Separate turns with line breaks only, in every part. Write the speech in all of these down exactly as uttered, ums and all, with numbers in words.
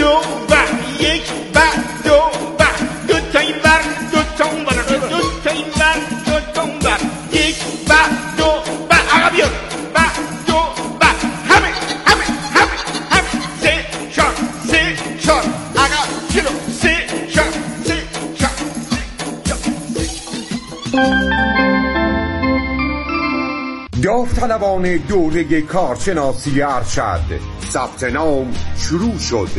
دو بر یک بر دو بر دو تا این بر دو تا اون بر دو تا این بر دو تا اون بر یک بر دو بر عقب بیاد بر دو بر همه همه همه همه سه چهار سه چهار عقب جلو سه چهار سه چهار
داوطلبان دوره کارشناسی ارشد ثبت نام شروع شد.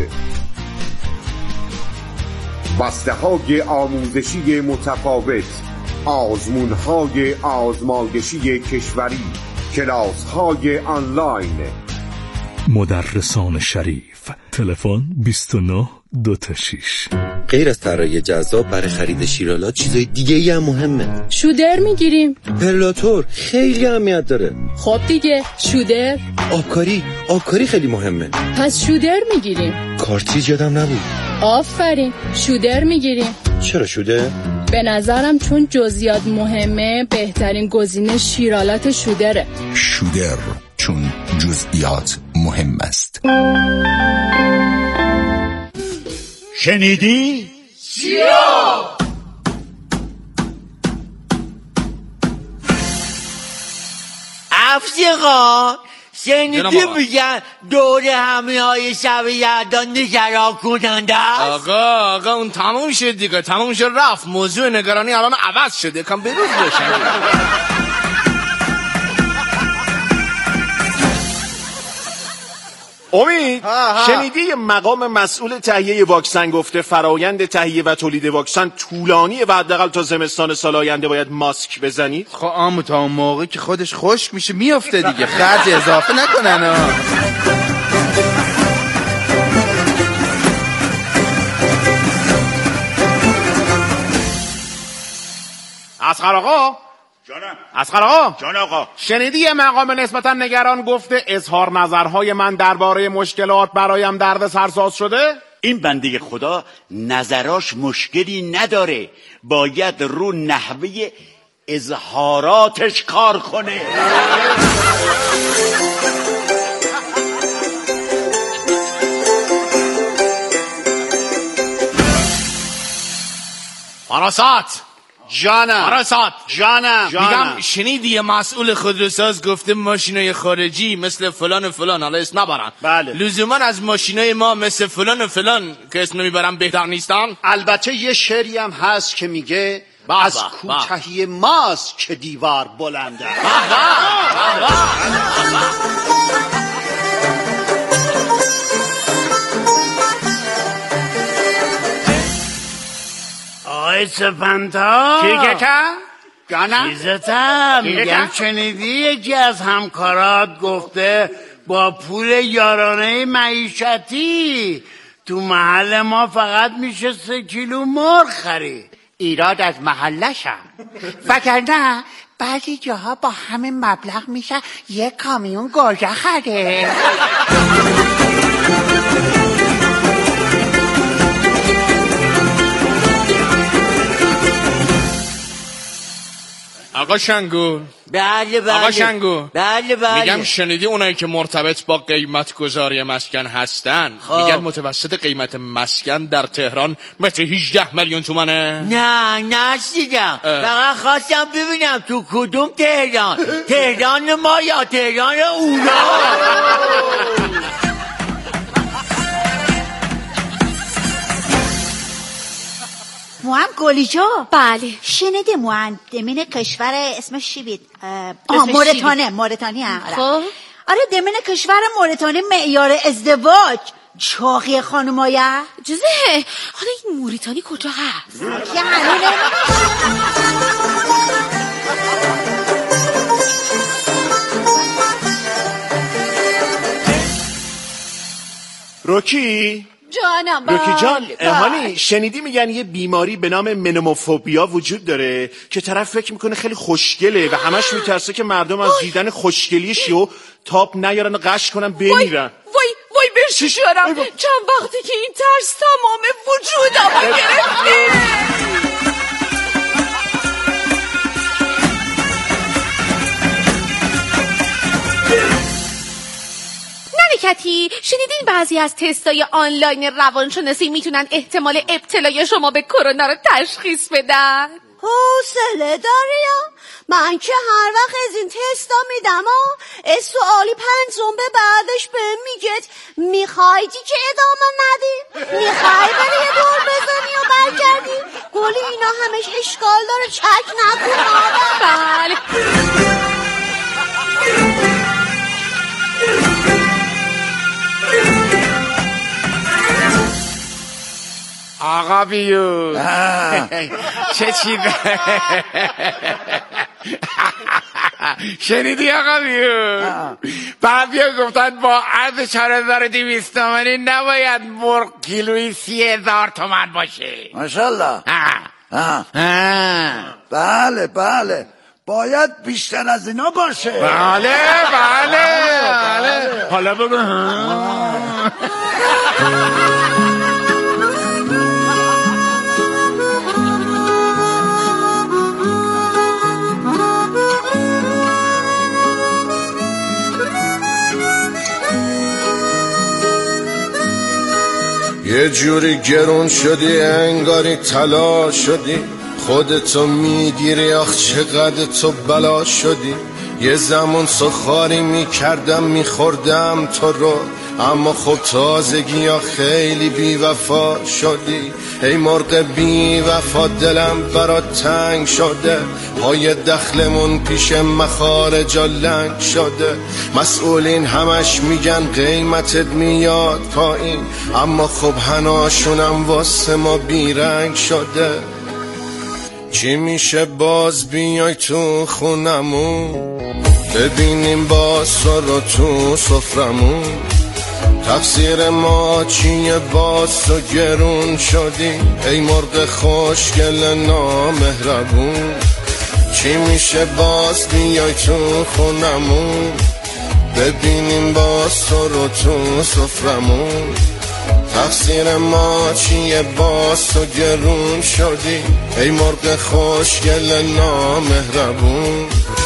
بسته های آموزشی متفاوت، آزمون های آزمایشی کشوری، کلاس های آنلاین.
مدرسان شریف. تلفن بیست و نه دو تا شش.
غیر از طراحی جذاب برای خرید شیرالات چیزای دیگه ای هم مهمه.
شودر میگیریم.
پرلاتور خیلی اهمیت داره.
خب دیگه شودر.
آبکاری آبکاری خیلی مهمه.
پس شودر میگیریم.
کارتریج یادم نبود.
آفرین شودر میگیریم.
چرا شودر؟
به نظرم چون جزئیات مهمه بهترین گزینه شیرالات شودره.
شودر چون جزئیات مهم است.
شنیدی؟
چیا؟ افسقا شنیدی میگن دوره همه های شب یردان نگران کننده است؟
آقا آقا اون تموم شد دیگه، تموم شد رفت. موضوع نگرانی الان عوض شده، کم بروز بشن.
امید شنیدی مقام مسئول تهیه واکسن گفته فرایند تهیه و تولید واکسن طولانیه و حداقل تا زمستان سال آینده باید ماسک بزنید؟
خب آمو تا اون موقع که خودش خشک میشه میافته دیگه، خرج اضافه نکنن ها.
اصغر آقا
جانم.
اصغر آقا
جان آقا.
شنیدی یه مقام نسبتا نگران گفته اظهار نظرهای من درباره مشکلات برایم درد سرساز شده؟
این بنده خدا نظراش مشکلی نداره، باید رو نحوه اظهاراتش کار کنه.
فراسات
جانم
فراسات
جانم
میگم شنیدی یه مسئول خودروساز گفته ماشینای خارجی مثل فلان و فلان، حالا اسم نبرن،
بله،
لزوما از ماشینای ما مثل فلان و فلان که اسم نمیبرن بهتر نیستن؟
البته یه شعری هم هست که میگه از کوتاهی ماست که دیوار بلنده.
آقای سپنتا
کیکتا؟ جانم؟
چیزتا میگم شنیدی یکی از همکارات گفته با پول یارانه معیشتی تو محل ما فقط میشه سه کیلو مرغ خرید.
ایراد از محلشم، وگرنه بعضی جاها با همین مبلغ میشه یک کامیون گوجه خرید.
آقا شنگو.
بله بله
آقا شنگو.
بله بله
میگم شنیدی اونایی که مرتبط با قیمت گذاری مسکن هستن خواه. میگن متوسط قیمت مسکن در تهران متر هجده میلیون تومنه؟
نه نشیدم، فقط خواستم ببینم تو کدوم تهران، تهران ما یا تهران اونا.
موام گلیجو.
بله
شنیده معلمین کشور اسمش چی بود؟ آه مورتانه مورتانی هم.
خب
آره دمین کشور مورتانی معیار ازدواج چاقی خانمایا
جزه. حالا این موریتانی کجا هست؟
که هنونه
روکی
جانم.
روکی جان هانی شنیدی میگن یه بیماری به نام منوموفوبیا وجود داره که طرف فکر میکنه خیلی خوشگله و همش میترسه که مردم از دیدن خوشگلی شیو تاپ نیارن و قش کنن بمیرن.
وای وای برششارم چند وقتی که این ترس تمام وجودم گرفته. کتی، شنیدین بعضی از تستای آنلاین روانشناسی میتونن احتمال ابتلای شما به کرونا رو تشخیص بدن؟
حوصله داری یا؟ من که هر وقت از این تستا میدم ها سوالی پنجم به بعدش به میگه میخوایدی که ادامه ندی؟ میخوای بری یه دور بزنی و برگردی؟ گلی اینا همش اشکال داره، چک نکن آدم.
بله
آقا بیو چه چی شنیدی آقا بیو؟ بعد بیا گفتن با عرض چهار هزار و دویست تومانی نباید مرغ کیلوی سی هزار تومن باشه.
ماشالله. بله بله باید بیشتر از اینا باشه.
بله بله بله حالا بگو.
یه جوری گرون شدی انگاری طلا شدی، خودتو میگیری آخ چقدر تو بلا شدی. یه زمان سخاری میکردم میخوردم تو رو، اما خب تازگی ها خیلی بی وفا شدی. ای مرغ بی وفا دلم برات تنگ شده، پای دخلمون پیش مخارجا لنگ شده. مسئولین همش میگن قیمتت میاد پایین، اما خب هناشونم واسه ما بیرنگ شده. چی میشه باز بیای تو خونمون، ببینیم باز رو تو سفرمون. تقصیر ما چیه باز تو گرون شدی، ای مرغ خوشگل نامهربون. چی میشه باز بیای تو خونمون، ببینیم باز تو رو تو سفرمون. تقصیر ما چیه باز تو گرون شدی، ای مرغ خوشگل نامهربون.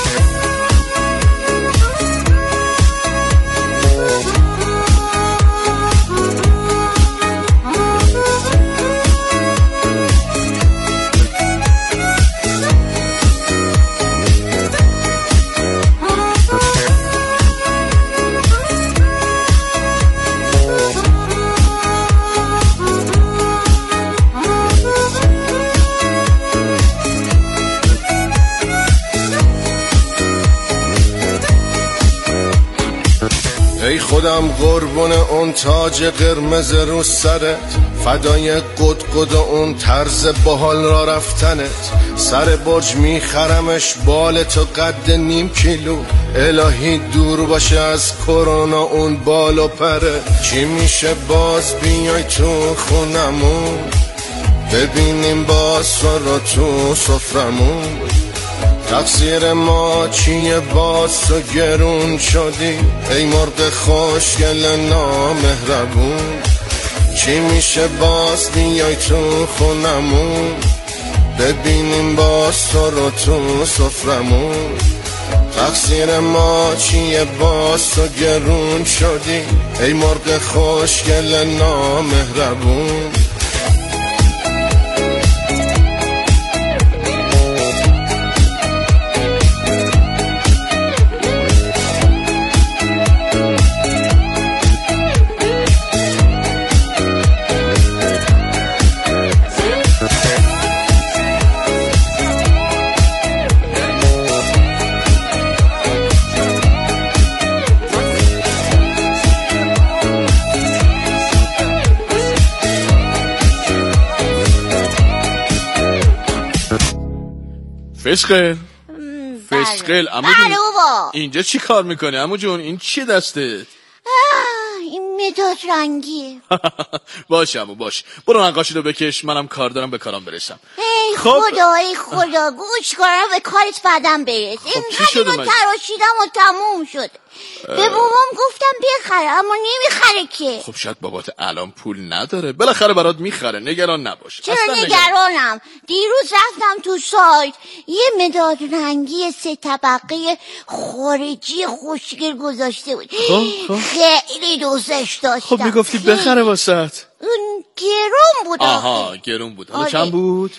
ای خودم قربون اون تاج قرمز رو سرت، فدای قدقد اون طرز باحال را رفتنت. سر برج میخرمش بال تو قد نیم کیلو، الهی دور باشه از کرونا اون بال و پره. چی میشه باز بیای تو خونمون، ببینیم باز رو تو سفرمون. تقصیر ما چیه باز تو گرون شدی، ای مرغ خوشگل نامهربون. چی میشه باز بیای تو خونمون، ببینیم باز تو رو تو سفرمون. تقصیر ما چیه باز تو گرون شدی، ای مرغ خوشگل نامهربون.
فسقل فسقل عمو جون
بله بابا.
اینجا چی کار میکنه عمو جون؟ این چیه دستت؟
این مداد رنگیه.
باشه عمو باش، برو نقاشی رو بکش، منم کار دارم به کارم برسم.
ای
خب.
خدا ای خدا گوش کنم به کارت بعدم برس.
خب چی شده؟
من تراشیدم و تموم شد. به بابام گفتم بخره اما نمیخره که.
خب شاید بابات الان پول نداره، بالاخره برات میخره، نگران نباش.
چرا نگرانم؟ دیروز رفتم تو سایت یه مداد رنگی سه طبقه خارجی خوشگل گذاشته بود.
خب خب
خیلی دوستش داشتم.
خب میگفتی بخره واسط.
اون گرون بود.
آها گرون بود. حالا چند بود؟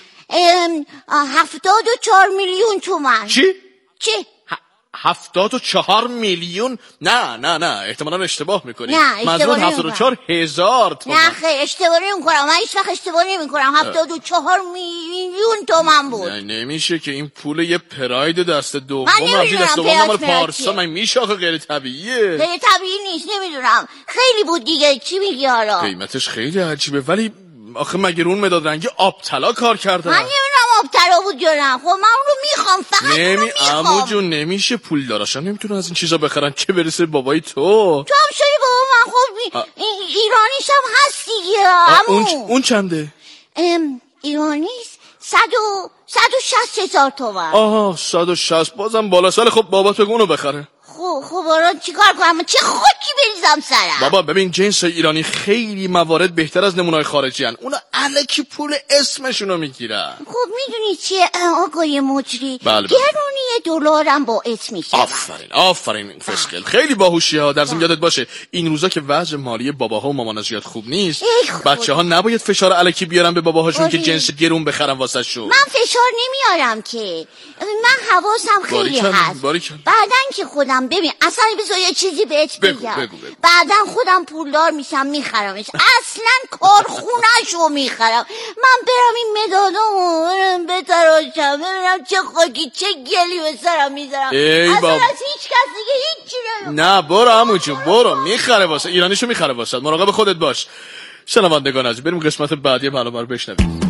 هفتاد و چهار میلیون تومن.
چی؟
چی؟
هفتاد و چهار میلیون؟ نه نه نه احتمالا اشتباه میکنی.
نه
منظور هفتاد و چهار هزار تومن.
نه خیلی اشتباه نمی کنم، من هیچ وقت اشتباه نمی کنم. هفتاد و چهار میلیون تومن بود.
نه نمیشه که این پول یه پراید دست دوم
من نمیدونم
دست دوم مال
پراید
پارسا من میشه آخه غیر طبیعیه.
غیر طبیعی نیست، نمیدونم خیلی بود دیگه. چی میگی حالا؟
قیمتش خیلی عجیبه ولی آخه مگه اون مداد رنگی آب طلا کار کرده؟
من نمیدونم آب طلا بود یا نه. خب من اون رو میخوام، فقط
نمی...
اون رو میخوام.
عمو جون نمیشه، پول داراشن نمیتونن از این چیزا بخرن چه برسه بابای تو.
تو هم شدی بابا من. خب آ... ایرانیش هم هست دیگه عمو.
اون, اون چنده؟
ام... ایرانیش صد و صد و شصت هزار تومن.
آها صد و شصت بازم بالا سال. خب بابات بگو اونو بخره.
خب خب الان چیکار کنم؟ چه خاکی بریزم سرم؟
بابا ببین جنس ایرانی خیلی موارد بهتر از نمونه‌های خارجی ان. اونا الکی پول اسمشونو میگیرن.
خب میدونی چیه آقای مجری؟
بله
گرونی دلارم باعث میشه.
آفرین آفرین فسقل خیلی باهوشی ها. در ضمن یادت باشه این روزا که وضع مالی باباها و مامانا زیاد خوب نیست، بچه‌ها نباید فشار الکی بیارن به باباهاشون که جنس گرون بخرن واسه شون.
من فشار نمیارم که، من حواسم خیلی هست. بعدن که خودم ببین اصلا بذار یه چیزی بهت بگم.
بگو بگو بگو.
بعدن خودم پولدار میشم میخرمش. اصلا کارخونه‌شو میخرم. من برم این مدادامو بتراشم ببینم چه خاکی چه گلی به سرم میذارم. اصلا
باب...
از هیچ کس دیگه هیچ چی
نه برو عمو جون برو، میخره واسه ایرانیشو میخره واسه. مراقب خودت باش. شنوندگان عزیز بریم قسمت بعدی برنامه رو بشنویم.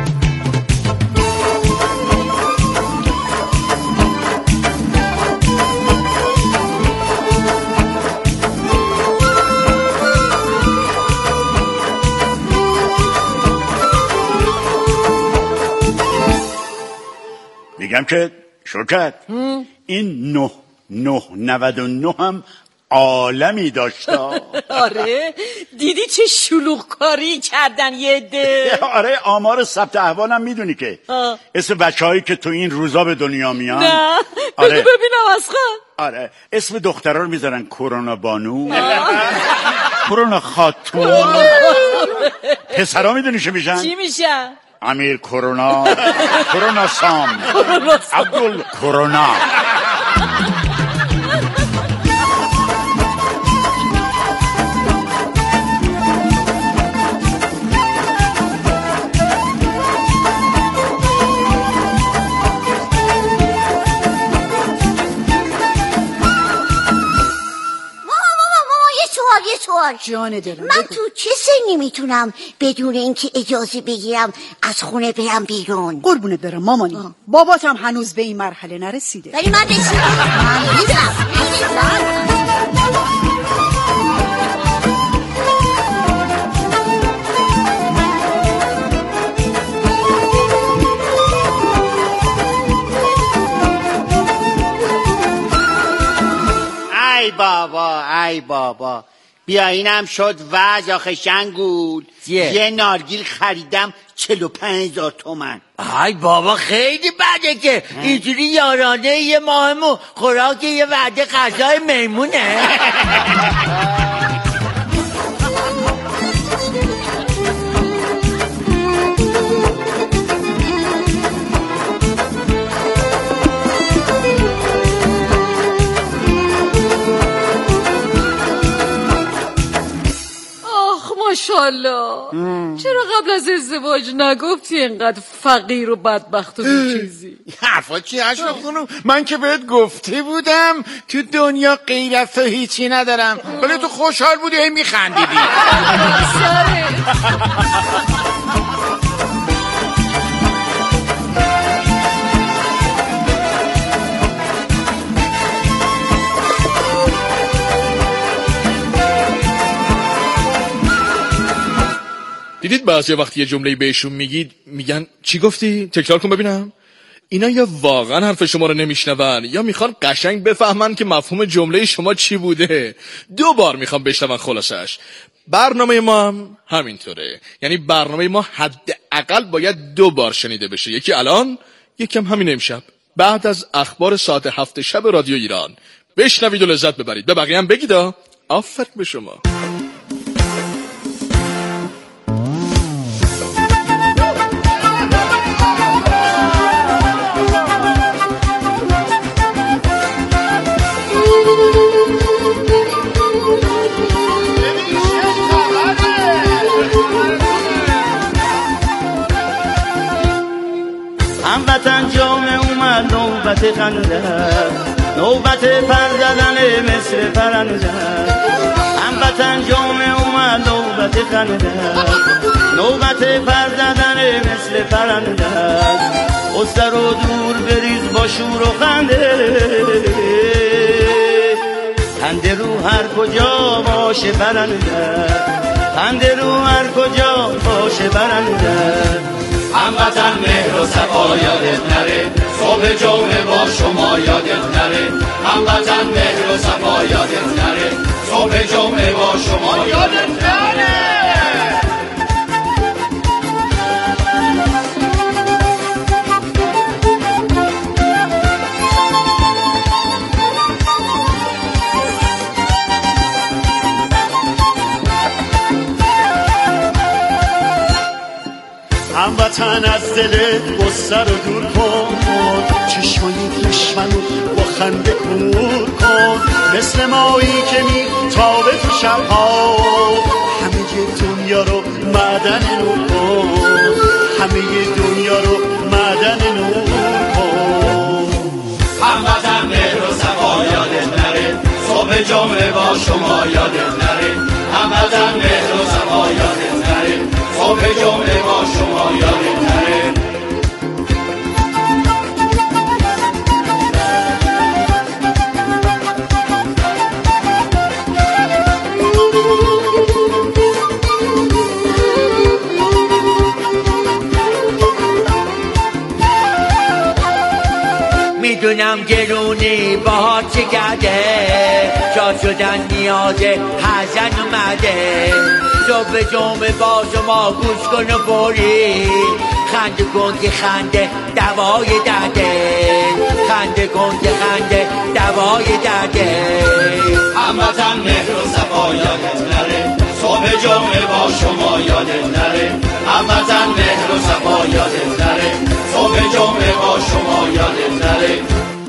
میگم که شوکت این نه نه نود و نه هم عالمی داشته.
آره دیدی چه شلوغ کاری کردن یه عده.
آره آمار ثبت احوالم میدونی که آه. اسم بچه هایی که تو این روزا به دنیا میان.
نه
آره.
بگو ببینم اصلا.
آره اسم دخترها رو میذارن کرونا بانو، کرونا خاتون. پسرها میدونی چه میشن؟
چی میشن؟
امیر کرونا، کرونا سام، عبدال کرونا.
جان دلم
من تو چه سنی میتونم بدون اینکه اجازه بگیرم از خونه برم بیرون؟
قربونت برم مامانی آه. بابات هم هنوز به این مرحله نرسیده.
ولی من رسیدم. من رسیدم.
ای بابا ای بابا بیا اینم شد وضع آخه شنگول. یه نارگیل خریدم چهل و پنج هزار تومن.
ای بابا خیلی بده که اینجوری یارانه یه ماهمو خوراک یه وعده غذای میمونه.
ماشاءالله چرا قبل از ازدواج نگفتی اینقدر فقیر و بدبخت و بی چیزی؟
حرفا چی اشرف خانوم؟ من که بهت گفته بودم تو دنیا غیر از تو هیچی ندارم، ولی تو خوشحال بودی هی میخندیدی.
دیدید بعضی وقتی یه جمله بهشون میگید میگن چی گفتی؟ تکرار کن ببینم. اینا یا واقعا حرف شما رو نمیشنون یا میخوان قشنگ بفهمن که مفهوم جمله شما چی بوده. دو بار میخوان بشنون خلاصش. برنامه ما هم همینطوره، یعنی برنامه ما حداقل باید دو بار شنیده بشه، یکی الان، یکی هم همین امشب بعد از اخبار ساعت هفت شب رادیو ایران. بشنوید و لذت ببرید. به بقیه هم بگید. آفرین به شما.
هموطن جامعه اومد نوبت خنده، نوبت پر زدن مثل پرنده. هموطن جامعه اومد نوبت خنده، نوبت پر زدن مثل پرنده. استر و دور بریز با شور و خنده، خنده رو هر کجا باشه برنده، خنده رو هر کجا باشه برنده.
هموطن مهر و صفا یادت نره، صبح جمعه با شما یادت نره. هموطن مهر و صفا یادت نره، صبح جمعه با شما یادت نره.
هموطن از دلت غصه رو دور کن، چشمای دشمنو با خنده کور کن. مثل مایی که میتابه تو شبها، همه دنیا رو معدن نور کن، همه دنیا رو معدن نور کن.
هموطن مهر و صفا یادت نره، صبح جمعه با شما یادت نره. هموطن مهر و صفا یادت نره، صبح جمعه با شما یادت نره.
میدونم گرونی باهات چه کرده، شاد شدن نیاز حزن اومده. صبح جمعه با شما گوش کن و بری، خنده کن که خنده دوای درده، خنده کن که خنده دوای درده.
هموطن مهر و صفا یادت نره، صبح جمعه با شما یادت نره. هموطن مهر و صفا یادت نره، صبح جمعه با شما یادت نره.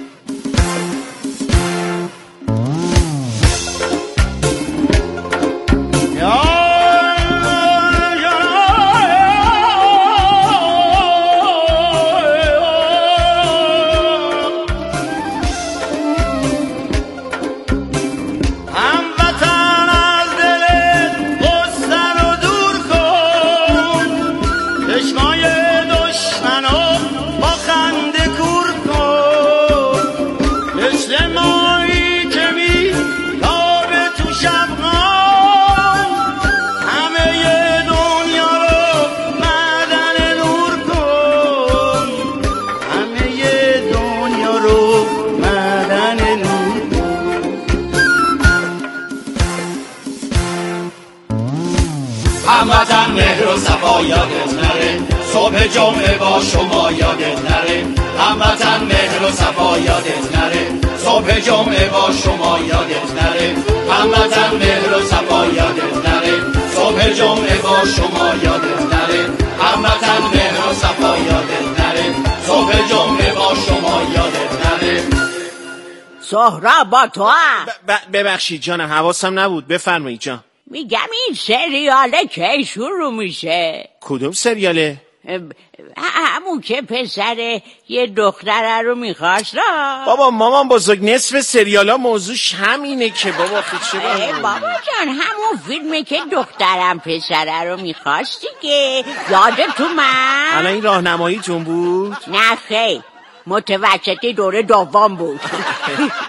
هموطن مهر و صفا یادت نره، صبح جمعه با شما یادت نره. هموطن مهر و صفا یادت نره، صبح جمعه با شما یادت نره. هموطن مهر و صفا یادت نره، صبح جمعه با شما یادت نره. هموطن مهر و صفا یادت نره، صبح جمعه با شما یادت نره.
سهراب با تو هم
ببخشید جانم، حواسم نبود، بفرمایید جان.
میگم این سریاله کی شروع میشه؟
کدوم سریاله؟
همون که پسر یه دختره رو میخواست.
بابا مامان بزرگ، نصف سریالا موضوعش همینه که بابا خود چه
بابا جان، همون فیلمه که دخترم پسره رو میخواستی که یادت اومد؟
الان این راهنماییتون بود؟
نه خیر، متوسطی دوره دوم بود.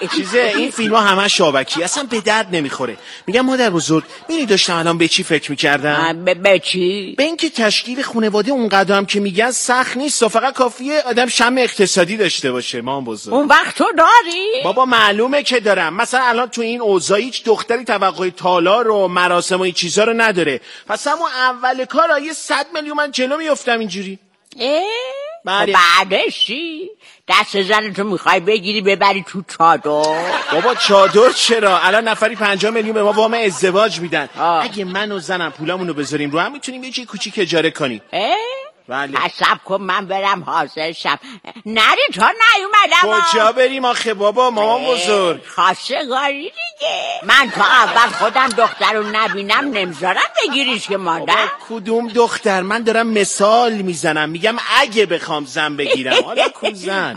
چیزه این فیلم ها همه شابکی اصلا به درد نمیخوره. میگم مادر بزرگ میدونی داشتم الان به چی فکر میکردم؟
به, به چی؟
به اینکه تشکیل خانواده اونقدر هم که میگن سخت نیست و فقط کافیه آدم شم اقتصادی داشته باشه. مام بزرگ
اون وقت تو داری؟
بابا معلومه که دارم. مثلا الان تو این اوضاع هیچ دختری توقع تالار و مراسم و این چیزا رو نداره. پس همون اول کار یه صد میلیون من جلو میافتم اینجوری.
اه؟
بله.
بعدش چی؟ دست زنتو میخوای بگیری ببری تو چادر؟
بابا چادر چرا؟ الان نفری پنجاه میلیون به ما وام ازدواج میدن. آه. اگه من و زنم پولامونو بذاریم رو هم میتونیم یه چیز کوچیک اجاره کنیم.
اه؟
بله.
حساب کن من برم حاضر شم. نری تا نیومدم.
کجا بریم آخه بابا مامان بزرگ؟
خواستگاری دیگه. من تا اول خودم دختر رو نبینم نمیذارم بگیریش که مادر.
کدوم دختر؟ من دارم مثال میزنم میگم اگه بخوام زن بگیرم. حالا کدوم زن؟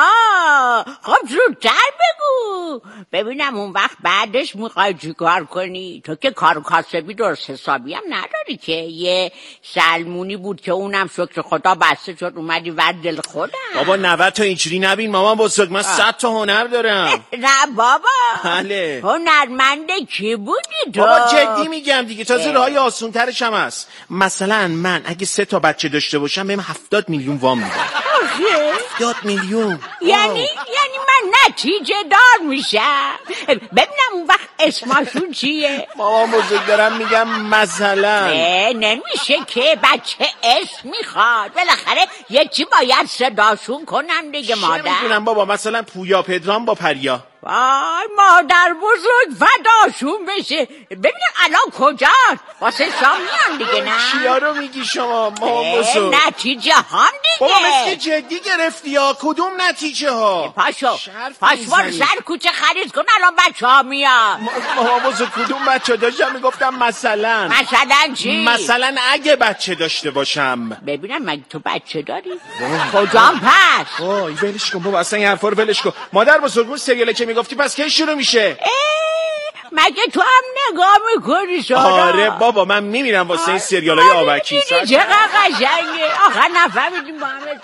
آه خب زودتر بگو ببینم اون وقت بعدش میخوای چیکار کنی؟ تو که کار و کاسبی درست حسابی هم نداری که. یه سلمونی بود که اونم شکر خدا بسته شد اومدی ور دل خودم.
بابا نوت تا اینجوری نبین مامان بزرگ. من صد تا هنر دارم.
نه بابا.
بله.
هنرمنده کی بودی تو؟
بابا جدی میگم دیگه. تازه راهی آسون ترش هم هست. مثلا من اگه سه تا بچه داشته باشم بهم هفتاد میلیون وام میدم. هفتاد میلیون
یعنی یعنی من نتیجه دار میشم. ببینم اون وقت اسمشون چیه؟
مامان بزرگ دارم میگم مثلا
نمیشه که بچه اسم میخواد. بالاخره یکی باید صداشون کنم دیگه مادر.
چه میدونم بابا مثلا پویا پدرام با پریا.
وای مادر بزرگ فداشون بشه. ببینم الان کجاست؟ واسه شام میان دیگه. نه
چیا رو میگی شما مامان بزرگ؟
نتیجه هم دیگه.
بابا مثل جدی گرفتی ها. کدوم نتیجه ها؟
پاشو پاش بار سر کوچه خرید کن الان بچه ها میان.
مامان بزرگ کدوم بچه داشتم میگفتم مثلا.
مثلا چی؟
مثلا اگه بچه داشته باشم.
ببینم مگه تو بچه داری؟ کجام پس؟
وای ولش کن بابا اصلا این حرفا رو ولش کن. مادر بزرگ اون سریاله که میگفتی پس کی شروع میشه؟
مگه تو هم نگاه میکنی شما؟
آره بابا من میمیرم واسه این سریالای آبکی.
چقدر قشنگه. آخر نفهمیدیم با هم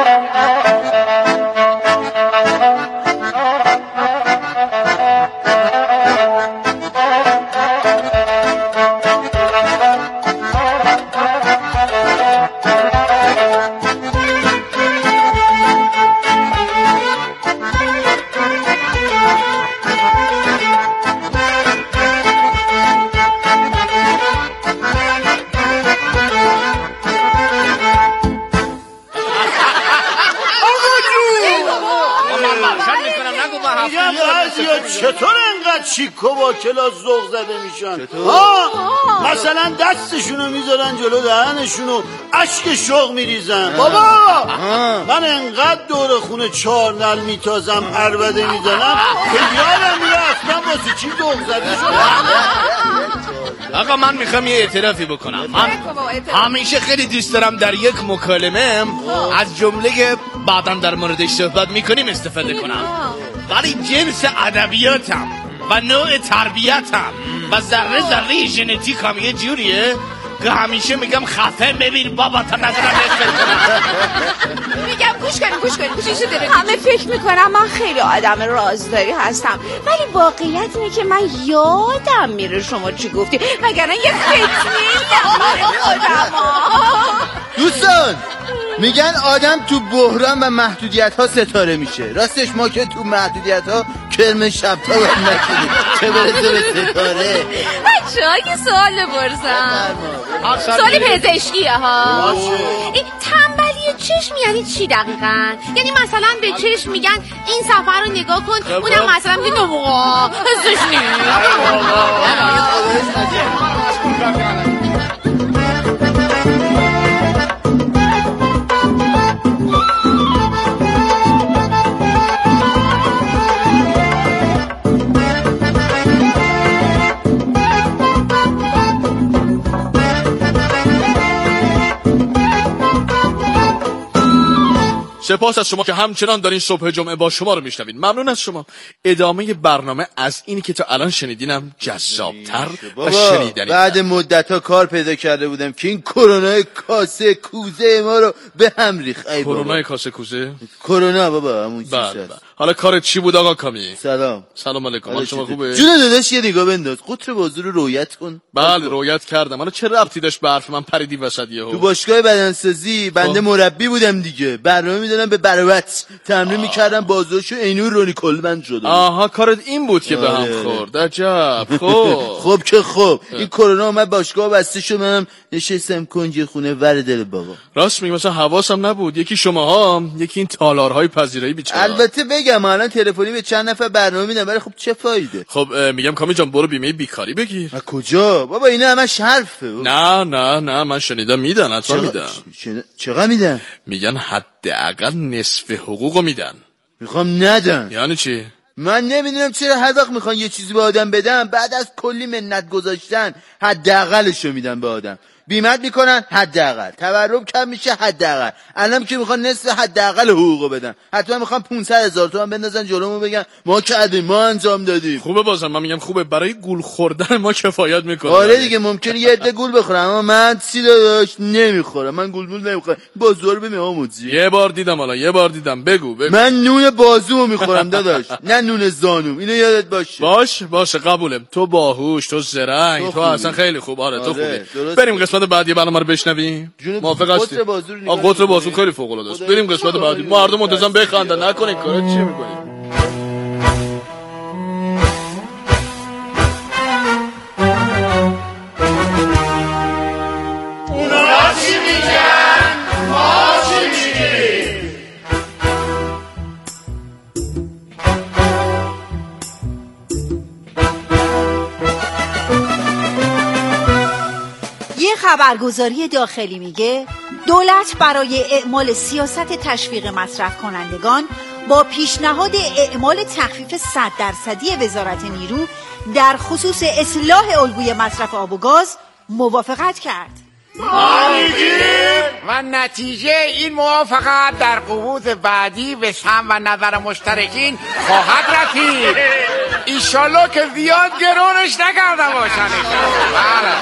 چطور انقدر چیکو با کلاس ذوق زده میشن؟ ها مثلا دستشونو میذارن جلو دهنشونو اشک شوق میریزن. بابا من انقدر دور خونه چهار نل میتازم عربده میزنم که یادم میره اصلا واسه چی ذوق زده شده.
آقا من میخوام یه اعترافی بکنم. من همیشه خیلی دوست دارم در یک مکالمه از جمله بعداً در موردش صحبت میکنیم استفاده کنم. ولی جنس ادبیاتم و نوع تربیتم و ذره ذره ژنتیکم یه جوریه که همیشه میگم خفه ببین بابا تا نظرم افل کنم.
میگم گوش کنیم گوش کنیم گوشش داره. همه فکر میکنم من خیلی آدم رازداری هستم ولی واقعیت اینه که من یادم میره شما چی گفتی وگرنه یه فتنه خودم.
دوستان میگن آدم تو بحران و محدودیت ها ستاره میشه. راستش ما که تو محدودیت ها کرم شبتا باید نکنیم چه برسه به ستاره.
بچه ها یه سوال برزم. سوال پزشکیه ها. این تنبلی چشم یعنی چی دقیقا؟ یعنی مثلا به چشم میگن این سفر رو نگاه کن اونم مثلا میگه نبوغا حسش نیم.
سپاس از شما که همچنان دارین صبح جمعه با شما رو میشنوین. ممنون از شما. ادامه برنامه از اینی که تا الان شنیدینم جذابتر و شنیدنی.
بعد مدت ها کار پیدا کرده بودم که این کرونا کاسه کوزه ما رو به هم ریخت.
کرونا کاسه کوزه؟
کرونا بابا همون چیز.
حالا کارت چی بود آقا کامی؟
سلام.
سلام علیکم. حال شما خوبه؟
جون داداش یه نگاه بنداز. قطر بازو رو رویت کن.
بله رویت کردم. حالا چه ربطی داشت به حرف من پریدی وسط یهو؟
تو باشگاه بدنسازی بنده مربی بودم دیگه. برنامه میدادم به بروت. تمرین میکردم بازوشو عینو رونی کلمن شد.
آها کارت این بود که به هم خورد. عجب. خب.
خب که خب. این کرونا اومد باشگاه بسته شد منم نشستم کنج خونه ور دل بابا.
راست میگی مثلا حواسم نبود. یکی شماها، یکی این تالارهای پذیرایی بیچاره.
البته بگم الان تلفنی به چند نفر برنامه میدم ولی خب چه فایده؟
خب میگم کامی جان برو بیمه بیکاری بگیر.
از کجا؟ بابا اینا همش حرفه.
نه نه نه من شنیدم میدن. حتما میدن.
چقدر میدن؟
میگن حداقل نصف حقوقو میدن.
میخوام ندن.
یعنی چی؟
من نمیدونم چرا هر وقت میخوان یه چیزی به آدم بدن بعد از کلی منت گذاشتن حداقلشو میدن به آدم. بیمت میکنن حداقل، تورم کم میشه حداقل. الان که میخوان نصف حداقل حقوقو بدن. حتما میخوان پانصد هزار تومان بندازن جلومو بگن ما کردیم ما انجام دادیم.
خوبه بازم من میگم خوبه برای گول خوردن ما کفایت میکنه.
آره دیگه ممکنه یه عده گول بخورم اما من چی داشت نمیخورم. من گول گول نمیخورم. بازو رو ببین آموزی.
یه بار دیدم حالا یه بار دیدم. بگو بگو.
من نون بازومو میخورم داداش نه نون زانوم. اینو یادت باشه.
باش باشه قبوله. تو باهوش تو زرنگ تو, تو اصلا خیلی خوب. آره, آره تو خوبی. بریم قسمت بعدی برنامه رو بشنویم. موافق هستی؟ آقا قطر بازو خیلی فوق العاده است. بریم قسمت بعدی. مردم منتظم بخندن نکنین کارا چی میکنین؟
اونا چی میگن؟ ما چی میگیم؟
یه خبرگزاری داخلی میگه دولت برای اعمال سیاست تشویق مصرف کنندگان با پیشنهاد اعمال تخفیف صد درصدی وزارت نیرو در خصوص اصلاح الگوی مصرف آب و گاز موافقت کرد.
ما میگیم و نتیجه این موافقت در قبوض بعدی به سهم و نظر مشترکین خواهد رسید. ایشالله که زیاد گرونش نکرده باشن. بله.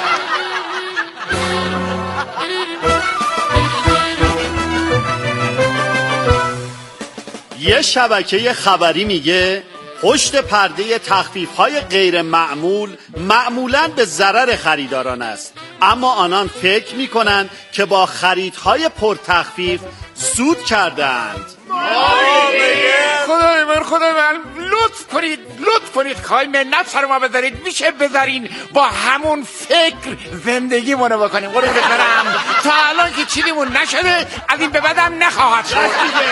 یه شبکه خبری میگه پشت پرده تخفیف‌های غیر معمول معمولاً به ضرر خریداران است، اما آنان فکر میکنن که با خریدهای پرتخفیف سود کردند.
خدای من خدای من لطف کنید لطف کنید خواهی منت سر ما بذارید. میشه بذارین با همون فکر زندگی منو بکنیم. قربونت برم تا الان که چیزیمون نشده از این به بعدم نخواهد شد.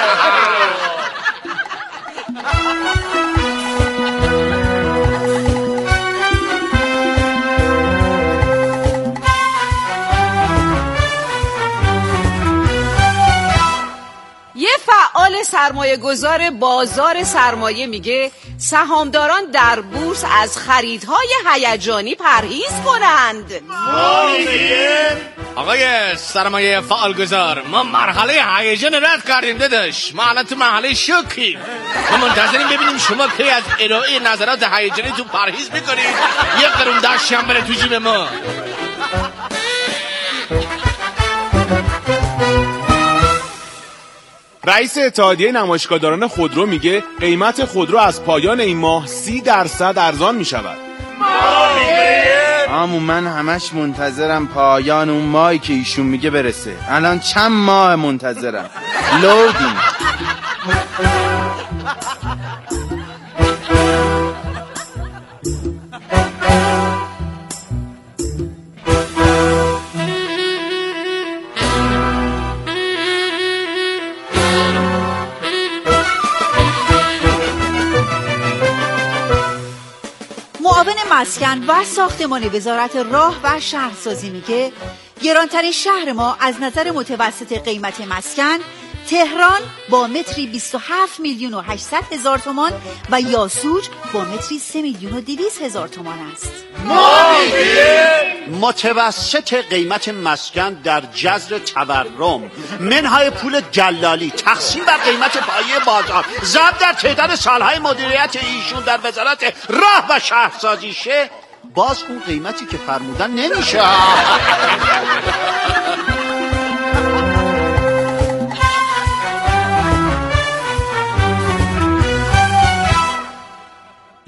یه فعال سرمایه گذار بازار سرمایه میگه سهامداران در بورس از خریدهای هیجانی پرهیز کنند.
آقای سرمایه فعال گذار ما مرحله هیجان رد کردیم داداش. ما الان تو مرحله شوکیم. ما منتظریم ببینیم شما کی از ارائه نظرات هیجانی تو پرهیز میکنید یه قرون داشت هم بره تو جیب ما.
رئیس اتحادیه نمایشگاهداران خودرو میگه قیمت خودرو از پایان این ماه سی درصد ارزان میشود.
همون من همش منتظرم پایان اون ماهی که ایشون میگه برسه. الان چند ماه منتظرم. لودیم.
معاون مسکن و ساختمان وزارت راه و شهرسازی میگه گرانترین شهر ما از نظر متوسط قیمت مسکن تهران با متری بیست و هفت میلیون و هشتصد هزار تومان و یاسوج با متری سه میلیون و دویست هزار تومان است.
متوسط قیمت مسکن در جذر تورم منهای پول جلالی تقسیم بر قیمت پایه بازار ضرب در تعداد سالهای مدیریت ایشون در وزارت راه و شهرسازی شه باز اون قیمتی که فرمودن نمیشه.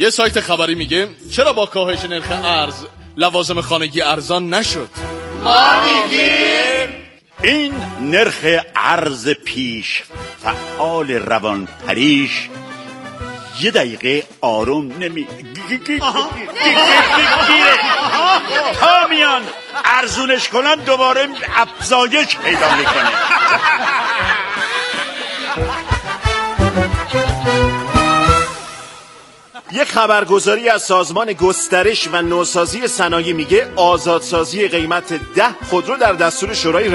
یه سایت خبری میگه چرا با کاهش نرخ ارز لوازم خانگی ارزان نشد؟
ما میگیم این نرخ ارز پیش فعال روان پریش یه دقیقه آروم نمی تا میان ارزونش کنن دوباره افزایش پیدا میکنه.
یک خبرگزاری از سازمان گسترش و نوسازی صنایع میگه آزادسازی قیمت ده خودرو در دستور شورای